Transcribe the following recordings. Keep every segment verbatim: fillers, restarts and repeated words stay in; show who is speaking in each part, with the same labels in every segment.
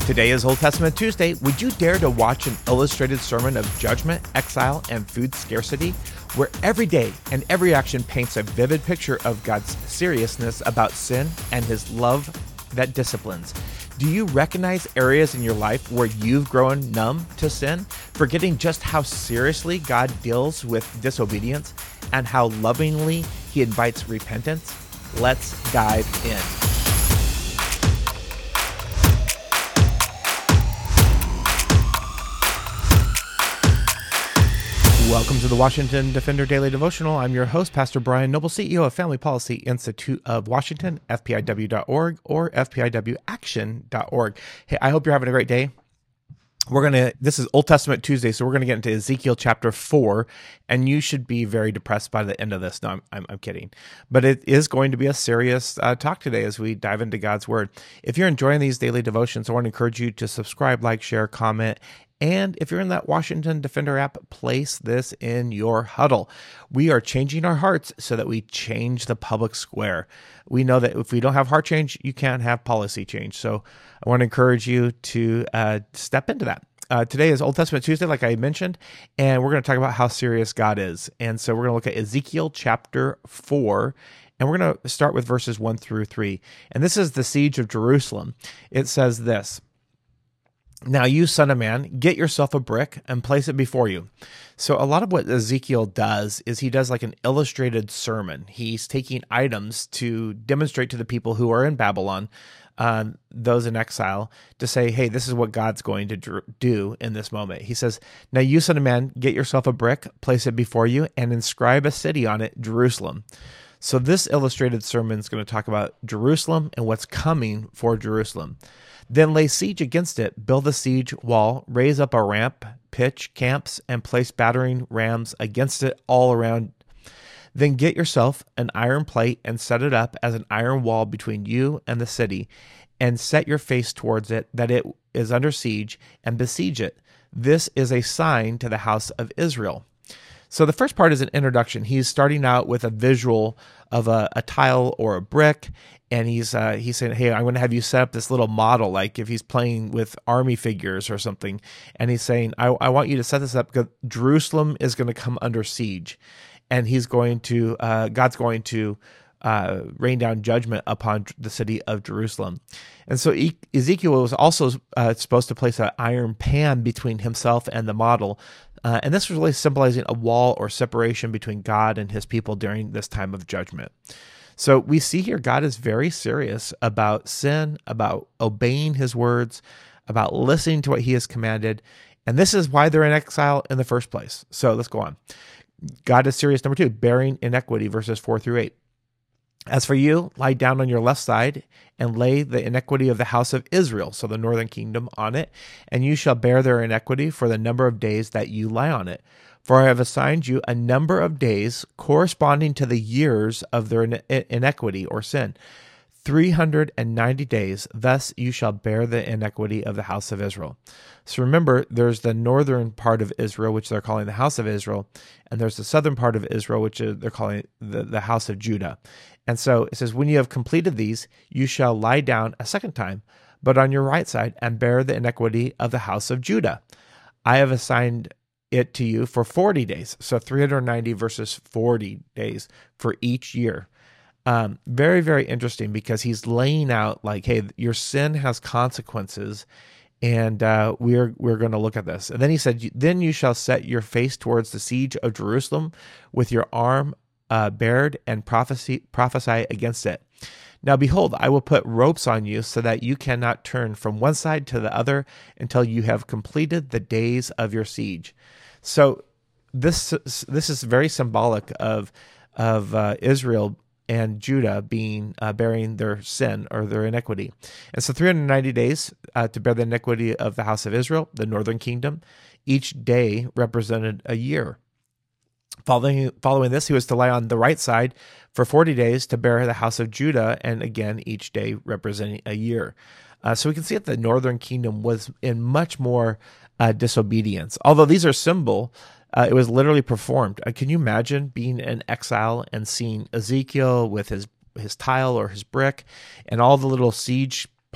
Speaker 1: Today is Old Testament Tuesday. Would you dare to watch an illustrated sermon of judgment, exile, and food scarcity, where every day and every action paints a vivid picture of God's seriousness about sin and his love that disciplines? Do you recognize areas in your life where you've grown numb to sin, forgetting just how seriously God deals with disobedience and how lovingly he invites repentance? Let's dive in. Welcome to the Washington Defender Daily Devotional. I'm your host, Pastor Brian Noble, C E O of Family Policy Institute of Washington, F P I W dot org or F P I W action dot org. Hey, I hope you're having a great day. We're going to, this is Old Testament Tuesday, so we're going to get into Ezekiel chapter four, and you should be very depressed by the end of this. No, I'm, I'm, I'm kidding. But it is going to be a serious uh, talk today as we dive into God's Word. If you're enjoying these daily devotions, I want to encourage you to subscribe, like, share, comment, and if you're in that Washington Defender app, place this in your huddle. We are changing our hearts so that we change the public square. We know that if we don't have heart change, you can't have policy change. So I want to encourage you to uh, step into that. Uh, today is Old Testament Tuesday, like I mentioned, and we're going to talk about how serious God is. And so we're going to look at Ezekiel chapter four, and we're going to start with verses one through three. And this is the siege of Jerusalem. It says this: "Now you, son of man, get yourself a brick and place it before you." So a lot of what Ezekiel does is he does like an illustrated sermon. He's taking items to demonstrate to the people who are in Babylon, uh, those in exile, to say, hey, this is what God's going to dr- do in this moment. He says, "Now you, son of man, get yourself a brick, place it before you, and inscribe a city on it, Jerusalem." So this illustrated sermon is going to talk about Jerusalem and what's coming for Jerusalem. "Then lay siege against it, build a siege wall, raise up a ramp, pitch camps, and place battering rams against it all around. Then get yourself an iron plate and set it up as an iron wall between you and the city, and set your face towards it, that it is under siege, and besiege it. This is a sign to the house of Israel." So the first part is an introduction. He's starting out with a visual of a, a tile or a brick, and he's uh, he's saying, hey, I'm going to have you set up this little model, like if he's playing with army figures or something. And he's saying, I, I want you to set this up because Jerusalem is going to come under siege, and he's going to uh, God's going to uh, rain down judgment upon the city of Jerusalem. And so e- Ezekiel was also uh, supposed to place an iron pan between himself and the model. Uh, and this was really symbolizing a wall or separation between God and his people during this time of judgment. So we see here God is very serious about sin, about obeying his words, about listening to what he has commanded. And this is why they're in exile in the first place. So let's go on. God is serious. Number two, bearing iniquity, verses four through eight. "As for you, lie down on your left side and lay the iniquity of the house of Israel," so the northern kingdom, "on it, and you shall bear their iniquity for the number of days that you lie on it. For I have assigned you a number of days corresponding to the years of their iniquity or sin, three hundred ninety days. Thus you shall bear the iniquity of the house of Israel." So remember, there's the northern part of Israel, which they're calling the house of Israel, and there's the southern part of Israel, which they're calling the, the house of Judah. And so it says, "When you have completed these, you shall lie down a second time, but on your right side, and bear the iniquity of the house of Judah. I have assigned it to you for forty days. So three hundred ninety versus forty days for each year. Um, very, very interesting, because he's laying out like, hey, your sin has consequences, and uh, we're we're going to look at this. And then he said, "Then you shall set your face towards the siege of Jerusalem with your arm uh, bared, and prophesy, prophesy against it. Now behold, I will put ropes on you so that you cannot turn from one side to the other until you have completed the days of your siege." So this this is very symbolic of of uh, Israel and Judah being uh, bearing their sin or their iniquity. And so three hundred ninety days uh, to bear the iniquity of the house of Israel, the northern kingdom. Each day represented a year. Following, following this, he was to lie on the right side for forty days to bear the house of Judah, and again, each day representing a year. Uh, so we can see that the northern kingdom was in much more uh, disobedience. Although these are symbol, uh, it was literally performed. Uh, can you imagine being in exile and seeing Ezekiel with his his tile or his brick and all the little siege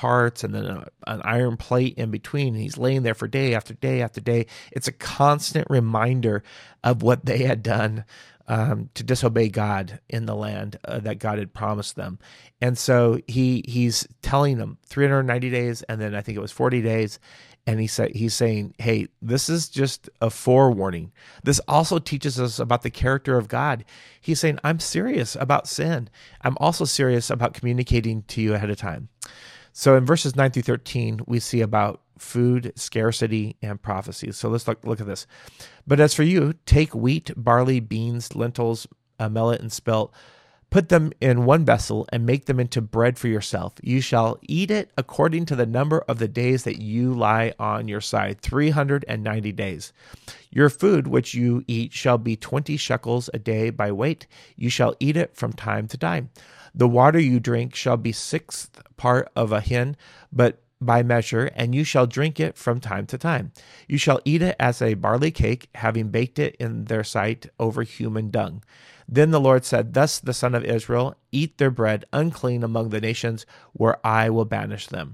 Speaker 1: parts and then a, an iron plate in between. And he's laying there for day after day after day. It's a constant reminder of what they had done um, to disobey God in the land uh, that God had promised them. And so he he's telling them three hundred ninety days, and then I think it was forty days. And he said, he's saying, hey, this is just a forewarning. This also teaches us about the character of God. He's saying, I'm serious about sin. I'm also serious about communicating to you ahead of time. So in verses nine through thirteen, we see about food, scarcity, and prophecy. So let's look, look at this. But as for you, take wheat, barley, beans, lentils, uh, millet, and spelt. Put them in one vessel and make them into bread for yourself. You shall eat it according to the number of the days that you lie on your side, three hundred ninety days. Your food which you eat shall be twenty shekels a day by weight. You shall eat it from time to time. The water you drink shall be sixth part of a hin, but by measure, and you shall drink it from time to time. You shall eat it as a barley cake, having baked it in their sight over human dung. Then the Lord said, thus the son of Israel, eat their bread unclean among the nations where I will banish them.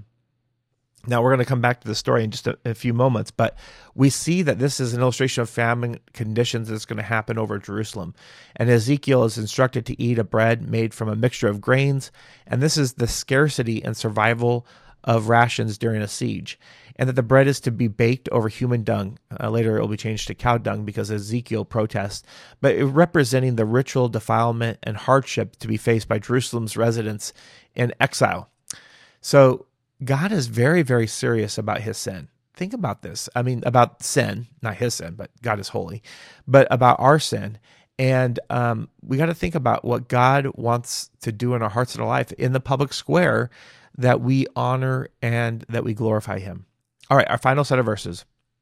Speaker 1: Now we're going to come back to the story in just a, a few moments, but we see that this is an illustration of famine conditions that's going to happen over Jerusalem. And Ezekiel is instructed to eat a bread made from a mixture of grains, and this is the scarcity and survival of rations during a siege, and that the bread is to be baked over human dung. Uh, later it will be changed to cow dung because Ezekiel protests, but it representing the ritual defilement and hardship to be faced by Jerusalem's residents in exile. So God is very, very serious about his sin. Think about this. I mean, about sin, not his sin, but God is holy, but about our sin. And um, we got to think about what God wants to do in our hearts and our life in the public square, that we honor and that we glorify him. All right, our final set of verses,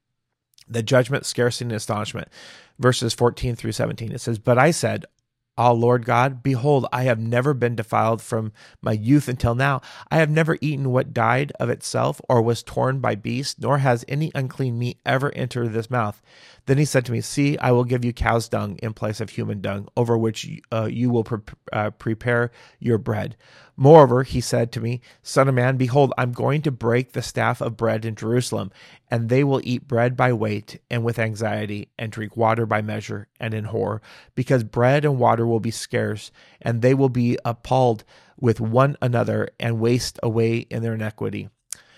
Speaker 1: the judgment, scarcity, and astonishment, verses fourteen through seventeen. It says, but I said, Ah, Lord God, behold, I have never been defiled from my youth until now. I have never eaten what died of itself or was torn by beasts, nor has any unclean meat ever entered this mouth. Then he said to me, see, I will give you cow's dung in place of human dung, over which uh, you will pre- uh, prepare your bread. Moreover, he said to me, Son of man, behold, I'm going to break the staff of bread in Jerusalem, and they will eat bread by weight and with anxiety, and drink water by measure and in horror, because bread and water will be scarce, and they will be appalled with one another and waste away in their iniquity.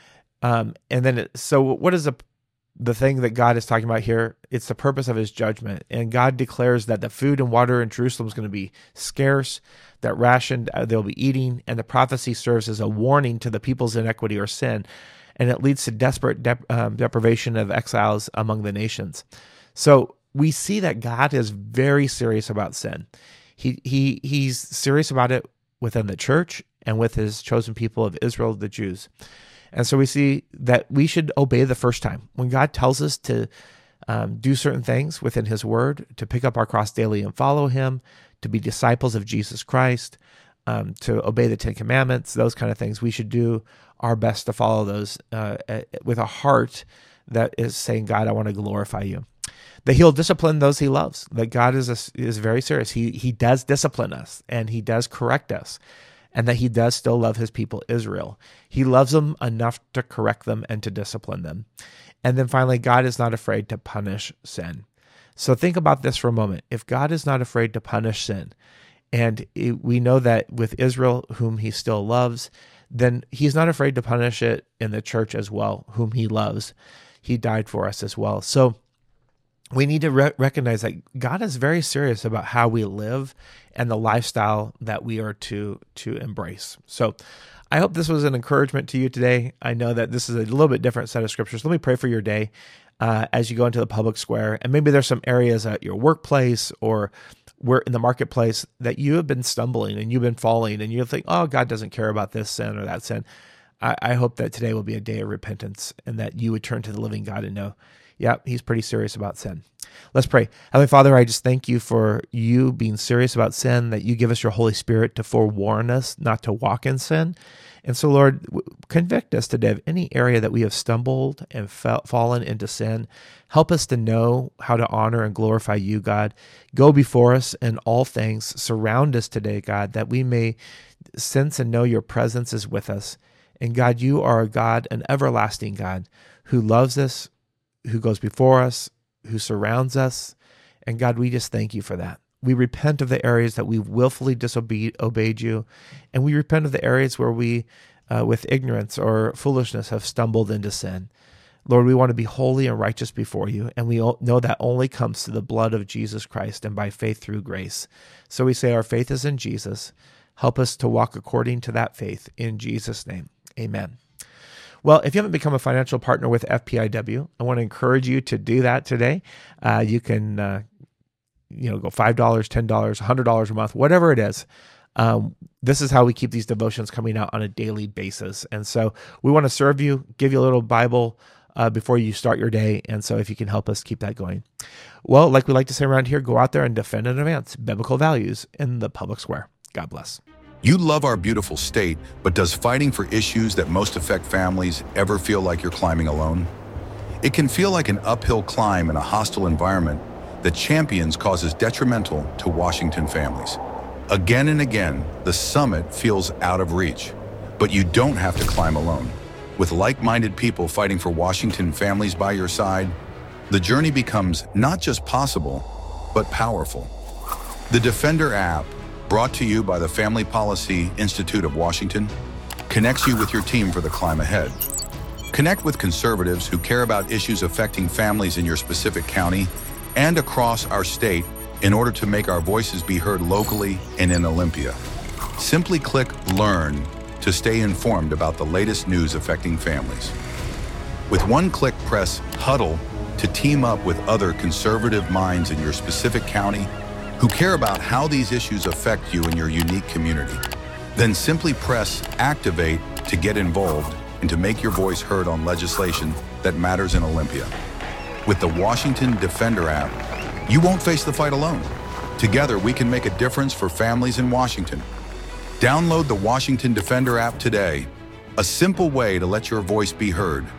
Speaker 1: Um, and then, it, so what is the the thing that God is talking about here? It's the purpose of his judgment. And God declares that the food and water in Jerusalem is going to be scarce, that rationed uh, they'll be eating, and the prophecy serves as a warning to the people's iniquity or sin, and it leads to desperate dep- um, deprivation of exiles among the nations. So we see that God is very serious about sin. He he he's serious about it within the church and with his chosen people of Israel, the Jews. And so we see that we should obey the first time. When God tells us to um, do certain things within his word, to pick up our cross daily and follow him, to be disciples of Jesus Christ, um, to obey the Ten Commandments, those kind of things, we should do our best to follow those uh, with a heart that is saying, God, I want to glorify you. That he'll discipline those he loves. That God is a, is very serious. He he does discipline us, and he does correct us, and that he does still love his people, Israel. He loves them enough to correct them and to discipline them. And then finally, God is not afraid to punish sin. So think about this for a moment. If God is not afraid to punish sin, and it, we know that with Israel, whom he still loves, then he's not afraid to punish it in the church as well, whom he loves. He died for us as well. So we need to re- recognize that God is very serious about how we live and the lifestyle that we are to to embrace. So I hope this was an encouragement to you today. I know that this is a little bit different set of scriptures. Let me pray for your day uh, as you go into the public square. And maybe there's some areas at your workplace or we're in the marketplace that you have been stumbling and you've been falling and you think, oh, God doesn't care about this sin or that sin. I, I hope that today will be a day of repentance and that you would turn to the living God and know, yeah, he's pretty serious about sin. Let's pray. Heavenly Father, I just thank you for you being serious about sin, that you give us your Holy Spirit to forewarn us not to walk in sin. And so, Lord, convict us today of any area that we have stumbled and fell, fallen into sin. Help us to know how to honor and glorify you, God. Go before us in all things. Surround us today, God, that we may sense and know your presence is with us. And God, you are a God, an everlasting God, who loves us, who goes before us, who surrounds us. And God, we just thank you for that. We repent of the areas that we willfully disobeyed obeyed you, and we repent of the areas where we, uh, with ignorance or foolishness, have stumbled into sin. Lord, we want to be holy and righteous before you, and we know that only comes through the blood of Jesus Christ and by faith through grace. So we say our faith is in Jesus. Help us to walk according to that faith in Jesus' name. Amen. Well, if you haven't become a financial partner with F P I W, I want to encourage you to do that today. Uh, you can uh, you know, go five dollars, ten dollars, one hundred dollars a month, whatever it is. Um, this is how we keep these devotions coming out on a daily basis. And so we want to serve you, give you a little Bible uh, before you start your day. And so if you can help us keep that going. Well, like we like to say around here, go out there and defend and advance biblical values in the public square. God bless.
Speaker 2: You love our beautiful state, but does fighting for issues that most affect families ever feel like you're climbing alone? It can feel like an uphill climb in a hostile environment that champions causes detrimental to Washington families. Again and again, the summit feels out of reach, but you don't have to climb alone. With like-minded people fighting for Washington families by your side, the journey becomes not just possible, but powerful. The Defender app, brought to you by the Family Policy Institute of Washington, connects you with your team for the climb ahead. Connect with conservatives who care about issues affecting families in your specific county and across our state in order to make our voices be heard locally and in Olympia. Simply click Learn to stay informed about the latest news affecting families. With one click, press Huddle to team up with other conservative minds in your specific county who care about how these issues affect you in your unique community. Then simply press Activate to get involved and to make your voice heard on legislation that matters in Olympia. With the Washington Defender app, you won't face the fight alone. Together, we can make a difference for families in Washington. Download the Washington Defender app today, a simple way to let your voice be heard.